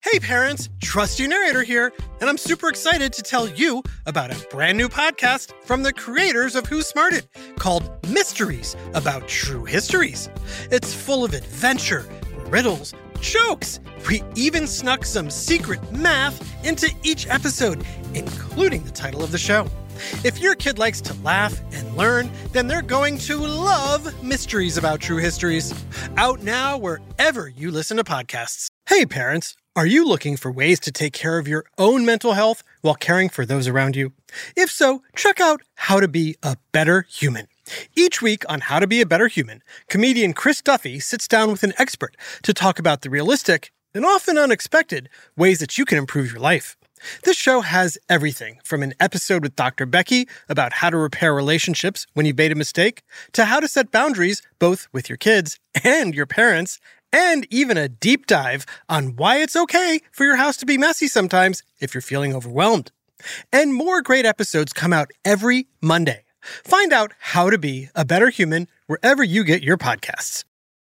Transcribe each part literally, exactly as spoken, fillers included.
Hey parents, Trusty Narrator here, and I'm super excited to tell you about a brand new podcast from the creators of Who Smarted called Mysteries About True Histories. It's full of adventure, riddles, jokes. We even snuck some secret math into each episode, including the title of the show. If your kid likes to laugh and learn, then they're going to love Mysteries About True Histories. Out now wherever you listen to podcasts. Hey parents, are you looking for ways to take care of your own mental health while caring for those around you? If so, check out How to Be a Better Human. Each week on How to Be a Better Human, comedian Chris Duffy sits down with an expert to talk about the realistic and often unexpected ways that you can improve your life. This show has everything from an episode with Doctor Becky about how to repair relationships when you made a mistake, to how to set boundaries both with your kids and your parents, and even a deep dive on why it's okay for your house to be messy sometimes if you're feeling overwhelmed. And more great episodes come out every Monday. Find out how to be a better human wherever you get your podcasts.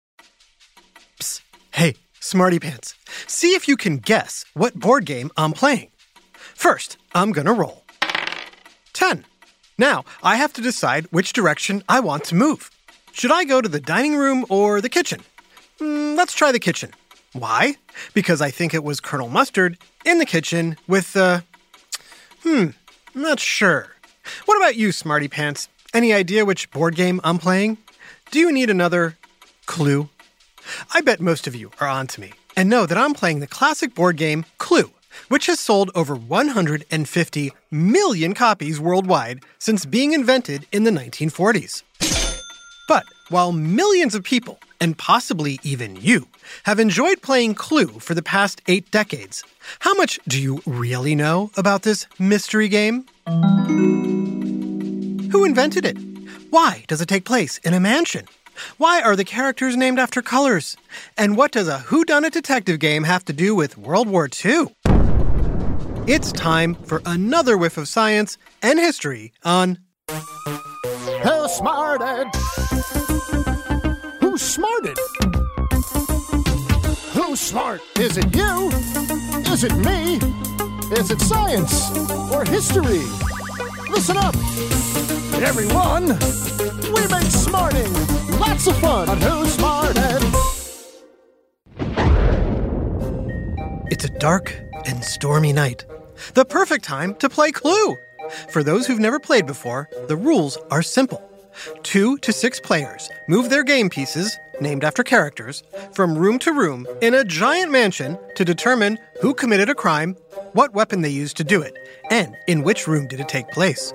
Psst. Hey, Smarty Pants. See if you can guess what board game I'm playing. First, I'm gonna roll. ten. Now, I have to decide which direction I want to move. Should I go to the dining room or the kitchen? Mm, let's try the kitchen. Why? Because I think it was Colonel Mustard in the kitchen with, uh... Hmm, I'm not sure. What about you, Smarty Pants? Any idea which board game I'm playing? Do you need another clue? I bet most of you are on to me and know that I'm playing the classic board game Clue, which has sold over one hundred fifty million copies worldwide since being invented in the nineteen forties. But while millions of people, and possibly even you, have enjoyed playing Clue for the past eight decades, how much do you really know about this mystery game? Who invented it? Why does it take place in a mansion? Why are the characters named after colors? And what does a whodunit detective game have to do with World War Two? It's time for another whiff of science and history on Who Smarted? Who Smarted? Who's smart? Is it you? Is it me? Is it science or history? Listen up, everyone. We make smarting lots of fun on Who Smarted. It's a dark and stormy night. The perfect time to play Clue. For those who've never played before, the rules are simple. Two to six players move their game pieces, named after characters, from room to room in a giant mansion to determine who committed a crime, what weapon they used to do it, and in which room did it take place.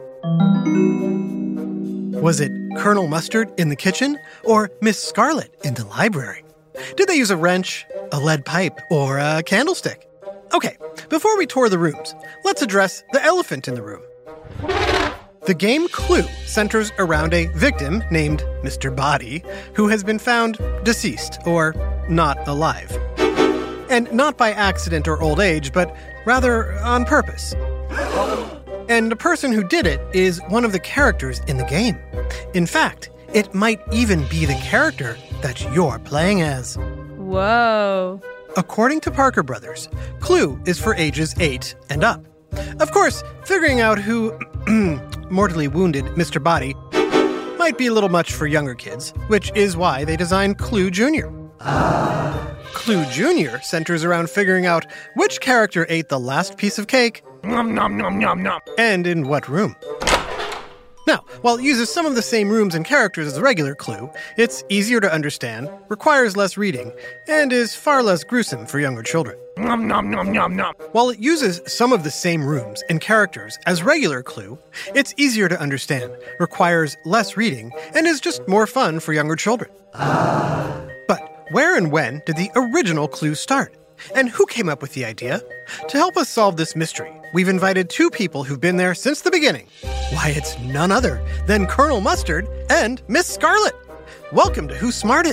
Was it Colonel Mustard in the kitchen or Miss Scarlet in the library? Did they use a wrench, a lead pipe, or a candlestick? Okay, before we tour the rooms, let's address the elephant in the room. The game Clue centers around a victim named Mister Body, who has been found deceased, or not alive. And not by accident or old age, but rather on purpose. And the person who did it is one of the characters in the game. In fact, it might even be the character that you're playing as. Whoa. According to Parker Brothers, Clue is for ages eight and up. Of course, figuring out who mortally wounded Mister Body might be a little much for younger kids, which is why they designed Clue Junior Clue Junior centers around figuring out which character ate the last piece of cake nom, nom, nom, nom, nom, and in what room. Now, while it uses some of the same rooms and characters as the regular Clue, it's easier to understand, requires less reading, and is far less gruesome for younger children. Nom, nom, nom, nom, nom. While it uses some of the same rooms and characters as regular Clue, it's easier to understand, requires less reading, and is just more fun for younger children. But where and when did the original Clue start? And who came up with the idea? To help us solve this mystery, we've invited two people who've been there since the beginning. Why, it's none other than Colonel Mustard and Miss Scarlet. Welcome to Who Smarted.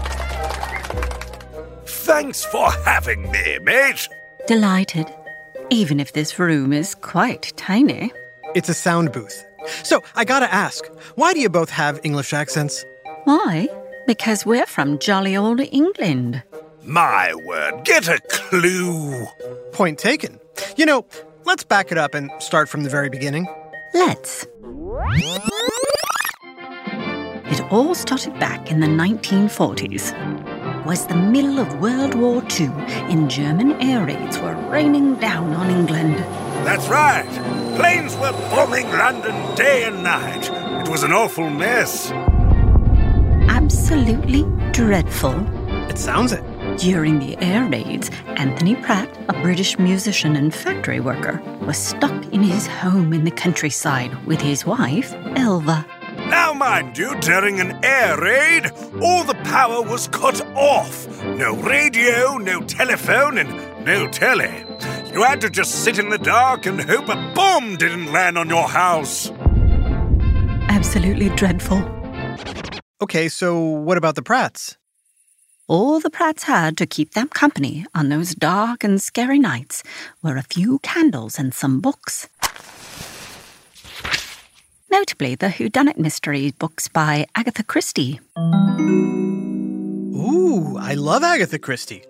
Thanks for having me, mate. Delighted, even if this room is quite tiny. It's a sound booth. So, I gotta ask, why do you both have English accents? Why? Because we're from jolly old England. My word, get a clue. Point taken. You know, let's back it up and start from the very beginning. Let's. It all started back in the nineteen forties. It was the middle of World War Two, and German air raids were raining down on England. That's right. Planes were bombing London day and night. It was an awful mess. Absolutely dreadful. It sounds it. During the air raids, Anthony Pratt, a British musician and factory worker, was stuck in his home in the countryside with his wife, Elva. Now, mind you, during an air raid, all the power was cut off. No radio, no telephone, and no telly. You had to just sit in the dark and hope a bomb didn't land on your house. Absolutely dreadful. Okay, so what about the Pratts? All the Pratts had to keep them company on those dark and scary nights were a few candles and some books. Notably, the whodunit mystery books by Agatha Christie. Ooh, I love Agatha Christie.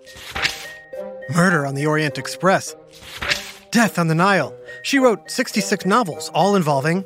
Murder on the Orient Express. Death on the Nile. She wrote sixty-six novels, all involving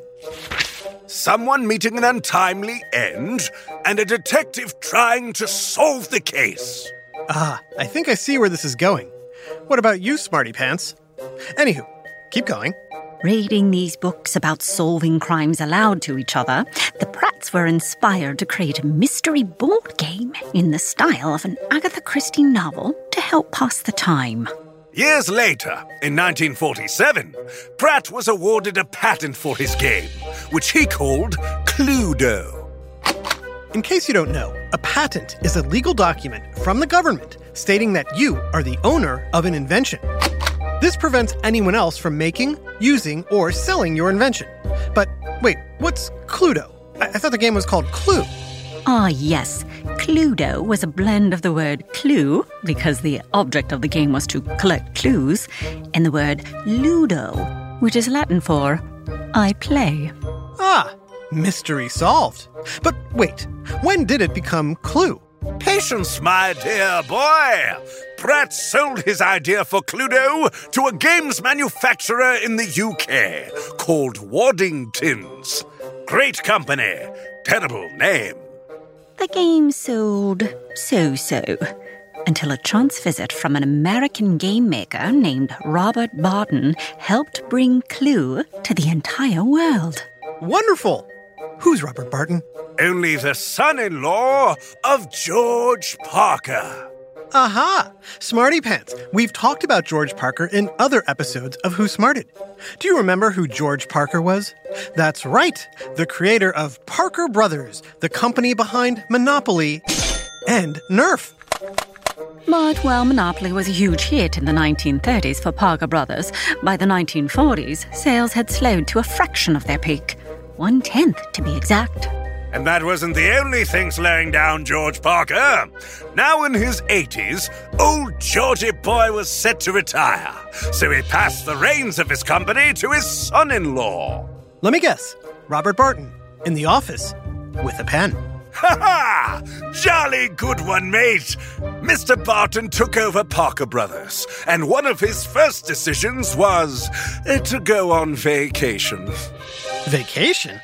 someone meeting an untimely end, and a detective trying to solve the case. Ah, I think I see where this is going. What about you, Smarty Pants? Anywho, keep going. Reading these books about solving crimes aloud to each other, the Pratts were inspired to create a mystery board game in the style of an Agatha Christie novel to help pass the time. Years later, in nineteen forty-seven, Pratt was awarded a patent for his game, which he called Cluedo. In case you don't know, a patent is a legal document from the government stating that you are the owner of an invention. This prevents anyone else from making, using, or selling your invention. But wait, what's Cluedo? I, I thought the game was called Clue. Ah, yes. Cluedo was a blend of the word clue, because the object of the game was to collect clues, and the word ludo, which is Latin for I play. Ah, mystery solved. But wait, when did it become Clue? Patience, my dear boy. Pratt sold his idea for Cluedo to a games manufacturer in the U K called Waddingtons. Great company, terrible name. The game sold so-so, until a chance visit from an American game maker named Robert Barton helped bring Clue to the entire world. Wonderful! Who's Robert Barton? Only the son-in-law of George Parker. Aha! Smarty Pants, we've talked about George Parker in other episodes of Who Smarted. Do you remember who George Parker was? That's right, the creator of Parker Brothers, the company behind Monopoly and Nerf. But while Monopoly was a huge hit in the nineteen thirties for Parker Brothers, by the nineteen forties, sales had slowed to a fraction of their peak. One-tenth, to be exact. And that wasn't the only thing slowing down George Parker. Now in his eighties, old Georgie boy was set to retire, so he passed the reins of his company to his son-in-law. Let me guess, Robert Barton, in the office, with a pen. Ha ha! Jolly good one, mate! Mister Barton took over Parker Brothers, and one of his first decisions was uh, to go on vacation. Vacation?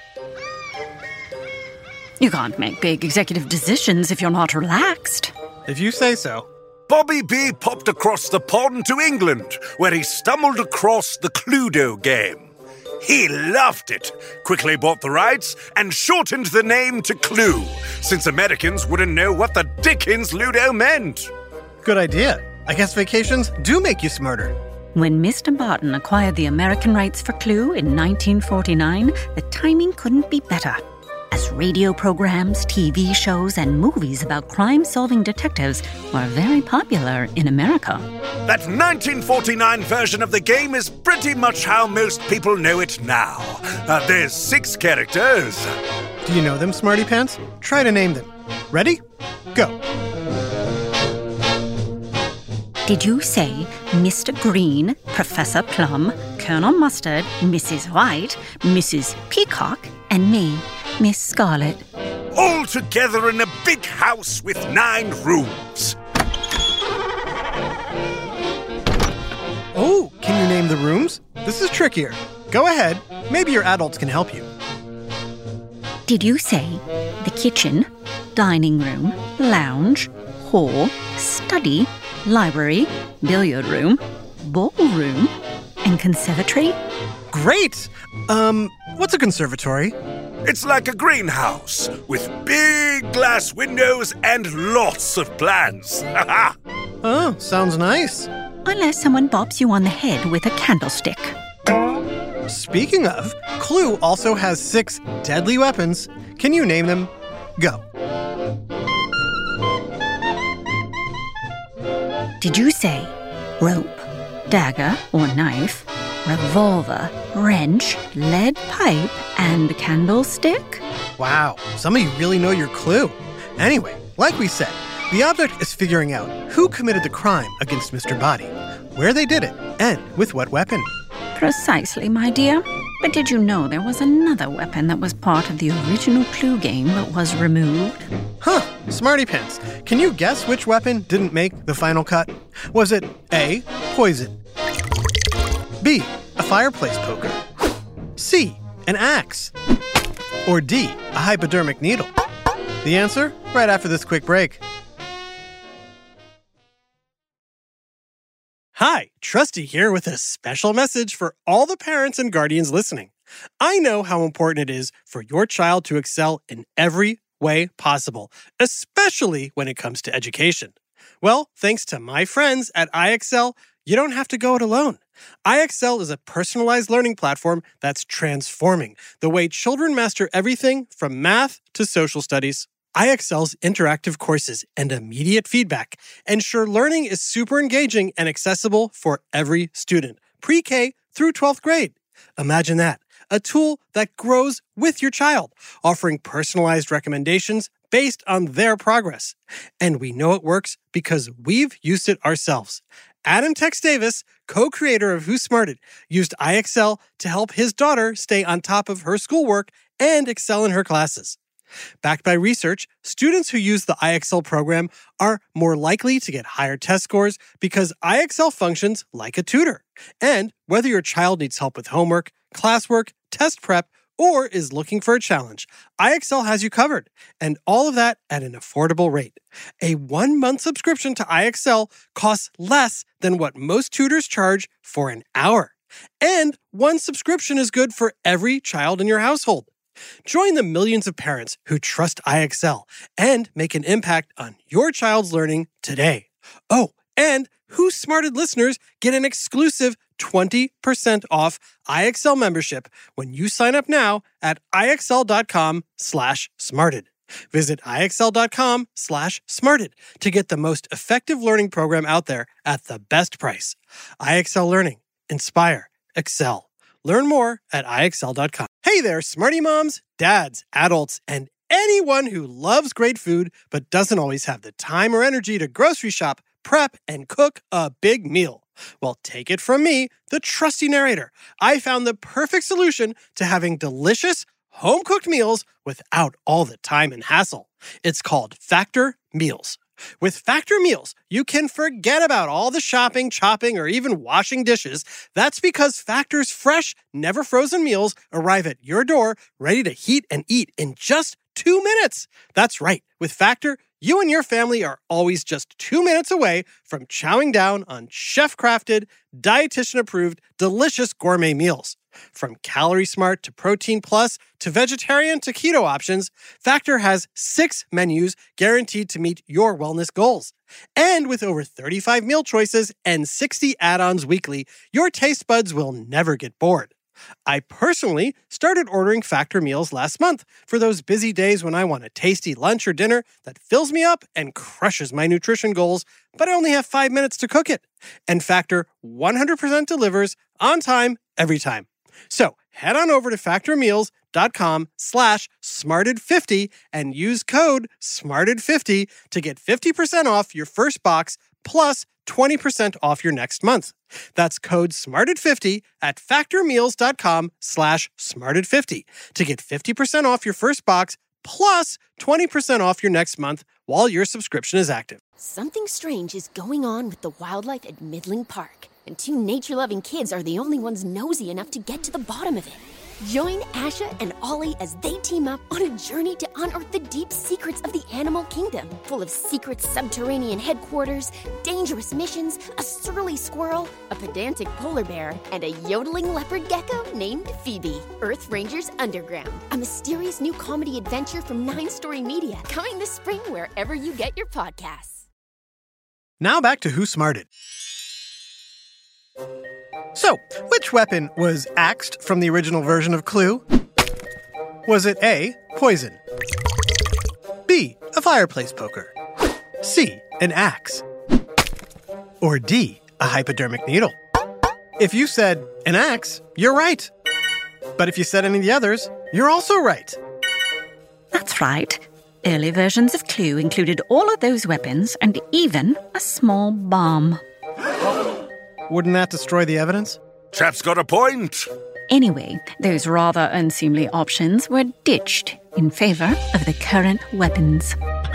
You can't make big executive decisions if you're not relaxed. If you say so. Bobby B popped across the pond to England, where he stumbled across the Cluedo game. He loved it, quickly bought the rights, and shortened the name to Clue, since Americans wouldn't know what the dickens Ludo meant. Good idea. I guess vacations do make you smarter. When Mister Barton acquired the American rights for Clue in nineteen forty-nine, the timing couldn't be better. As radio programs, T V shows, and movies about crime-solving detectives were very popular in America. That nineteen forty-nine version of the game is pretty much how most people know it now. Uh, there's six characters. Do you know them, Smarty Pants? Try to name them. Ready? Go. Did you say Mister Green, Professor Plum, Colonel Mustard, Missus White, Missus Peacock, and me, Miss Scarlet? All together in a big house with nine rooms. name the rooms? This is trickier. Go ahead. Maybe your adults can help you. Did you say the kitchen, dining room, lounge, hall, study, library, billiard room, ballroom, and conservatory? Great! Um, what's a conservatory? It's like a greenhouse with big glass windows and lots of plants. Oh, sounds nice. Unless someone bops you on the head with a candlestick. Speaking of, Clue also has six deadly weapons. Can you name them? Go. Did you say rope, dagger or knife, revolver, wrench, lead pipe, and candlestick? Wow, some of you really know your Clue. Anyway, like we said, the object is figuring out who committed the crime against Mister Body, where they did it, and with what weapon. Precisely, my dear. But did you know there was another weapon that was part of the original Clue game but was removed? Huh, smarty pants. Can you guess which weapon didn't make the final cut? Was it A, poison, B, a fireplace poker, C, an axe, or D, a hypodermic needle? The answer, right after this quick break. Hi, Trusty here with a special message for all the parents and guardians listening. I know how important it is for your child to excel in every way possible, especially when it comes to education. Well, thanks to my friends at I X L, you don't have to go it alone. I X L is a personalized learning platform that's transforming the way children master everything from math to social studies. I X L's interactive courses and immediate feedback ensure learning is super engaging and accessible for every student, pre-K through twelfth grade. Imagine that, a tool that grows with your child, offering personalized recommendations based on their progress. And we know it works because we've used it ourselves. Adam Tex Davis, co-creator of Who Smarted, used I X L to help his daughter stay on top of her schoolwork and excel in her classes. Backed by research, students who use the I X L program are more likely to get higher test scores because I X L functions like a tutor. And whether your child needs help with homework, classwork, test prep, or is looking for a challenge, I X L has you covered. And all of that at an affordable rate. A one-month subscription to I X L costs less than what most tutors charge for an hour. And one subscription is good for every child in your household. Join the millions of parents who trust I X L and make an impact on your child's learning today. Oh, and Who Smarted listeners get an exclusive twenty percent off I X L membership when you sign up now at IXL.com slash smarted. Visit IXL.com slash smarted to get the most effective learning program out there at the best price. I X L Learning. Inspire. Excel. Learn more at I X L dot com. Hey there, smarty moms, dads, adults, and anyone who loves great food but doesn't always have the time or energy to grocery shop, prep, and cook a big meal. Well, take it from me, the trusty narrator. I found the perfect solution to having delicious, home-cooked meals without all the time and hassle. It's called Factor Meals. With Factor Meals, you can forget about all the shopping, chopping, or even washing dishes. That's because Factor's fresh, never frozen meals arrive at your door, ready to heat and eat in just two minutes. That's right. With Factor, you and your family are always just two minutes away from chowing down on chef-crafted, dietitian-approved, delicious gourmet meals. From Calorie Smart to Protein Plus to vegetarian to keto options, Factor has six menus guaranteed to meet your wellness goals. And with over thirty-five meal choices and sixty add-ons weekly, your taste buds will never get bored. I personally started ordering Factor meals last month for those busy days when I want a tasty lunch or dinner that fills me up and crushes my nutrition goals, but I only have five minutes to cook it. And Factor one hundred percent delivers on time, every time. So head on over to factormeals.com slash smarted50 and use code smarted fifty to get fifty percent off your first box plus twenty percent off your next month. That's code smarted fifty at factormeals.com slash smarted50 to get fifty percent off your first box plus twenty percent off your next month while your subscription is active. Something strange is going on with the wildlife at Midling Park. and two nature-loving kids are the only ones nosy enough to get to the bottom of it. Join Asha and Ollie as they team up on a journey to unearth the deep secrets of the animal kingdom, full of secret subterranean headquarters, dangerous missions, a surly squirrel, a pedantic polar bear, and a yodeling leopard gecko named Phoebe. Earth Rangers Underground, a mysterious new comedy adventure from Nine Story Media, coming this spring wherever you get your podcasts. Now back to Who Smarted. So, which weapon was axed from the original version of Clue? Was it A, poison? B, a fireplace poker? C, an axe? Or D, a hypodermic needle? If you said an axe, you're right. But if you said any of the others, you're also right. That's right. Early versions of Clue included all of those weapons and even a small bomb. Wouldn't that destroy the evidence? Chap's got a point. Anyway, those rather unseemly options were ditched in favor of the current weapons.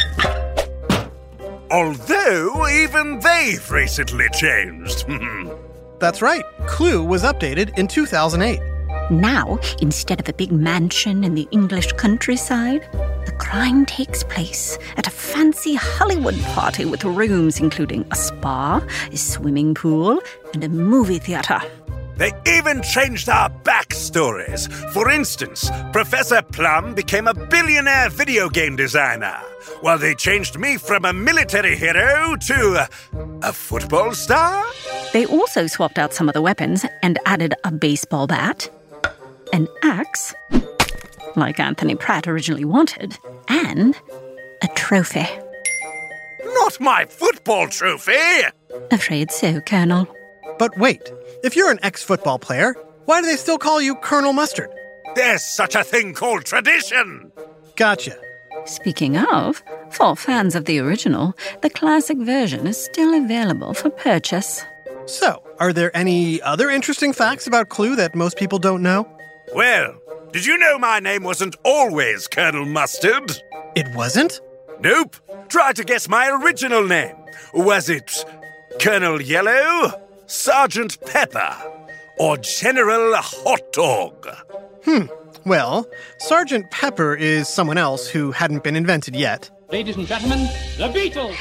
Although even they've recently changed. That's right. Clue was updated in two thousand eight. Now, instead of a big mansion in the English countryside, the crime takes place at a fancy Hollywood party with rooms including a spa, a swimming pool, and a movie theater. They even changed our backstories. For instance, Professor Plum became a billionaire video game designer, while they changed me from a military hero to a, a football star. They also swapped out some of the weapons and added a baseball bat, an axe, like Anthony Pratt originally wanted, and a trophy. Not my football trophy! Afraid so, Colonel. But wait, if you're an ex-football player, why do they still call you Colonel Mustard? There's such a thing called tradition! Gotcha. Speaking of, for fans of the original, the classic version is still available for purchase. So, are there any other interesting facts about Clue that most people don't know? Well, did you know my name wasn't always Colonel Mustard? It wasn't? Nope. Try to guess my original name. Was it Colonel Yellow, Sergeant Pepper, or General Hot Dog? Hmm. Well, Sergeant Pepper is someone else who hadn't been invented yet. Ladies and gentlemen, the Beatles!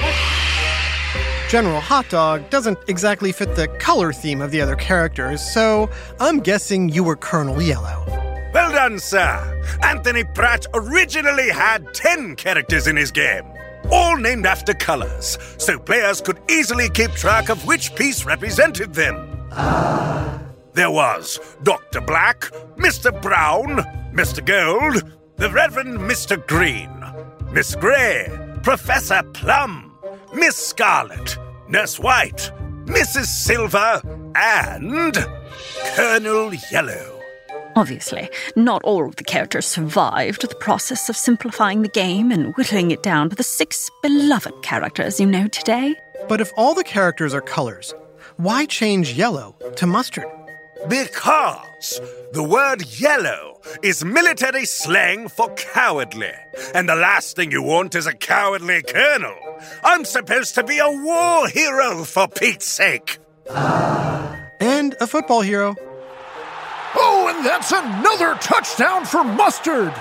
General Hot Dog doesn't exactly fit the color theme of the other characters, so I'm guessing you were Colonel Yellow. Well done, sir. Anthony Pratt originally had ten characters in his game, all named after colors, so players could easily keep track of which piece represented them. Ah. There was Doctor Black, Mister Brown, Mister Gold, the Reverend Mister Green, Miss Gray, Professor Plum, Miss Scarlet, Nurse White, Missus Silver, and Colonel Yellow. Obviously, not all of the characters survived the process of simplifying the game and whittling it down to the six beloved characters you know today. But if all the characters are colors, why change yellow to mustard? Because the word yellow is military slang for cowardly, and the last thing you want is a cowardly colonel. I'm supposed to be a war hero, for Pete's sake. And a football hero. Oh, and that's another touchdown for Mustard!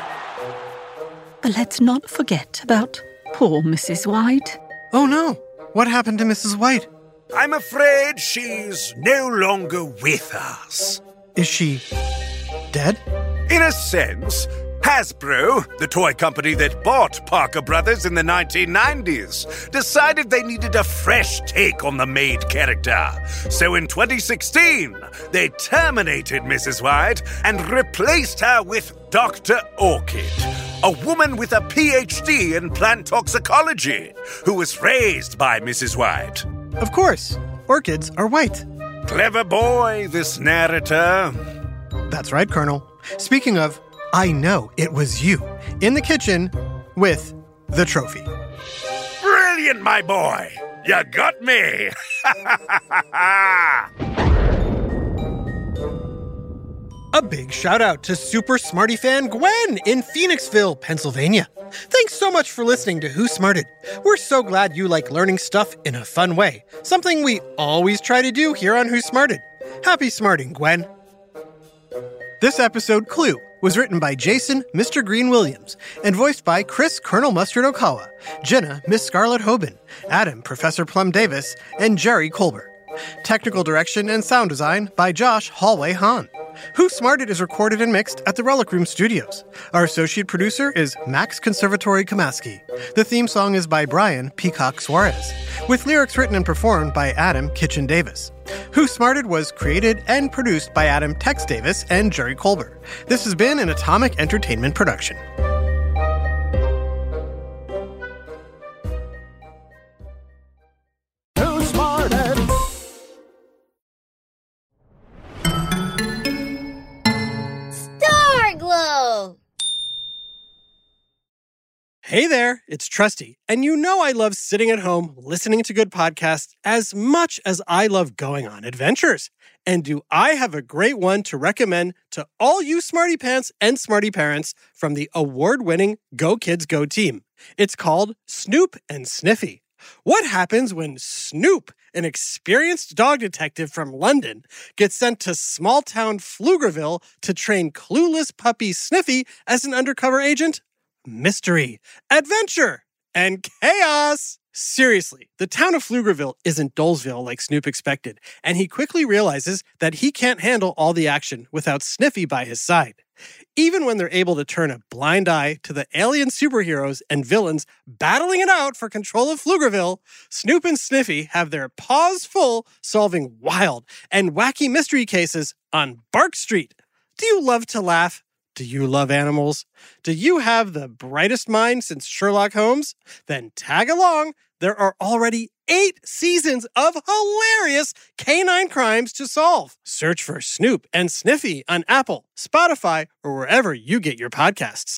But let's not forget about poor Missus White. Oh no, what happened to Missus White? I'm afraid she's no longer with us. Is she dead? In a sense, Hasbro, the toy company that bought Parker Brothers in the nineteen nineties, decided they needed a fresh take on the maid character. So in twenty sixteen, they terminated Missus White and replaced her with Doctor Orchid, a woman with a P H D in plant toxicology, who was raised by Missus White. Of course, orchids are white. Clever boy, this narrator. That's right, Colonel. Speaking of, I know it was you in the kitchen with the trophy. Brilliant, my boy. You got me. A A big shout out to Super Smarty fan Gwen in Phoenixville, Pennsylvania. Thanks so much for listening to Who Smarted. We're so glad you like learning stuff in a fun way, something we always try to do here on Who Smarted. Happy smarting, Gwen. This episode, Clue, was written by Jason, Mister Green Williams, and voiced by Chris Colonel Mustard Okawa, Jenna, Miss Scarlett Hoban, Adam, Professor Plum Davis, and Jerry Colbert. Technical direction and sound design by Josh Hallway Hahn. Who Smarted is recorded and mixed at the Relic Room Studios. Our associate producer is Max Conservatory Kamaski. The theme song is by Brian Peacock Suarez, with lyrics written and performed by Adam Kitchen Davis. Who Smarted was created and produced by Adam Tex Davis and Jerry Colbert. This has been an Atomic Entertainment production. Who Smarted? Starglow! Hey there, it's Trusty, and you know I love sitting at home listening to good podcasts as much as I love going on adventures. And do I have a great one to recommend to all you smarty pants and smarty parents from the award-winning Go Kids Go team. It's called Snoop and Sniffy. What happens when Snoop, an experienced dog detective from London, gets sent to small-town Pflugerville to train clueless puppy Sniffy as an undercover agent? Mystery, adventure, and chaos! Seriously, the town of Pflugerville isn't Dolesville like Snoop expected, and he quickly realizes that he can't handle all the action without Sniffy by his side. Even when they're able to turn a blind eye to the alien superheroes and villains battling it out for control of Pflugerville, Snoop and Sniffy have their paws full solving wild and wacky mystery cases on Bark Street. Do you love to laugh? Do you love animals? Do you have the brightest mind since Sherlock Holmes? Then tag along. There are already eight seasons of hilarious canine crimes to solve. Search for Snoop and Sniffy on Apple, Spotify, or wherever you get your podcasts.